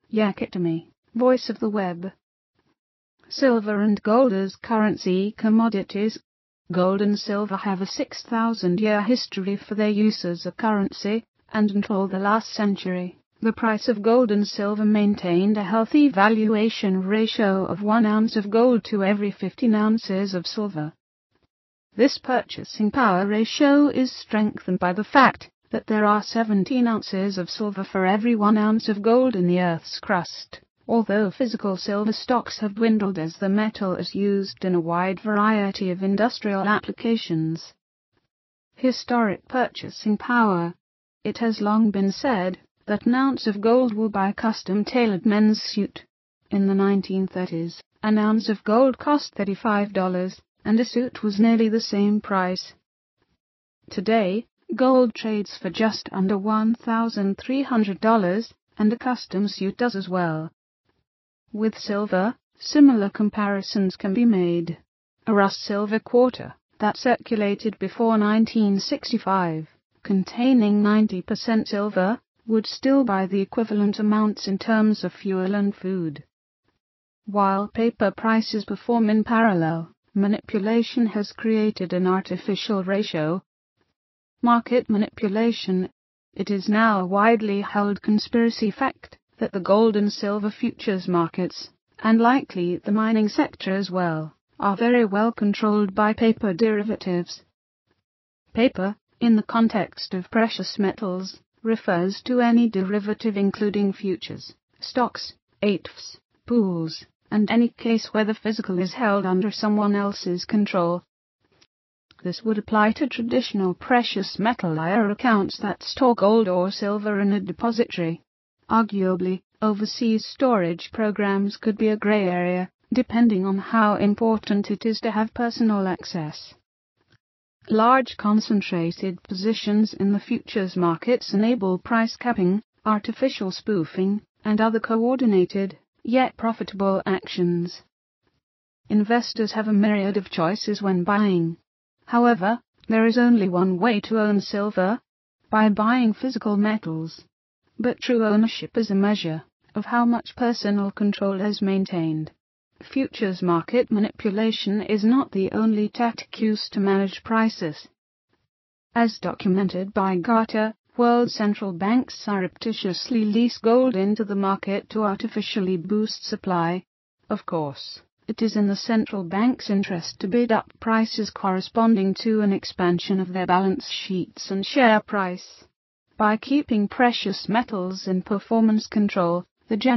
Yakitomi, Voice of the Web. Silver and gold as currency commodities. Gold and silver have a 6,000-year history for their use as a currency, and until the last century, the price of gold and silver maintained a healthy valuation ratio of 1 ounce of gold to every 15 ounces of silver. This purchasing power ratio is strengthened by the fact that there are 17 ounces of silver for every 1 ounce of gold in the Earth's crust, although physical silver stocks have dwindled as the metal is used in a wide variety of industrial applications. Historic purchasing power. It has long been said that an ounce of gold will buy a custom-tailored men's suit. In the 1930s, an ounce of gold cost $35, and a suit was nearly the same price. Today, gold trades for just under $1,300, and a custom suit does as well. With silver, similar comparisons can be made. A Rust silver quarter, that circulated before 1965, containing 90% silver, would still buy the equivalent amounts in terms of fuel and food. While paper prices perform in parallel, manipulation has created an artificial ratio. Market manipulation. It is now a widely held conspiracy fact that the gold and silver futures markets, and likely the mining sector as well, are very well controlled by paper derivatives. Paper, in the context of precious metals, refers to any derivative including futures, stocks, ETFs, pools, and any case where the physical is held under someone else's control. This would apply to traditional precious metal IRA accounts that store gold or silver in a depository. Arguably, overseas storage programs could be a gray area, depending on how important it is to have personal access. Large concentrated positions in the futures markets enable price capping, artificial spoofing, and other coordinated, yet profitable actions. Investors have a myriad of choices when buying. However, there is only one way to own silver: by buying physical metals. But true ownership is a measure of how much personal control is maintained. Futures market manipulation is not the only tactic used to manage prices. As documented by Gartner, world central banks surreptitiously lease gold into the market to artificially boost supply. Of course, it is in the central bank's interest to bid up prices corresponding to an expansion of their balance sheets and share price. By keeping precious metals in performance control, the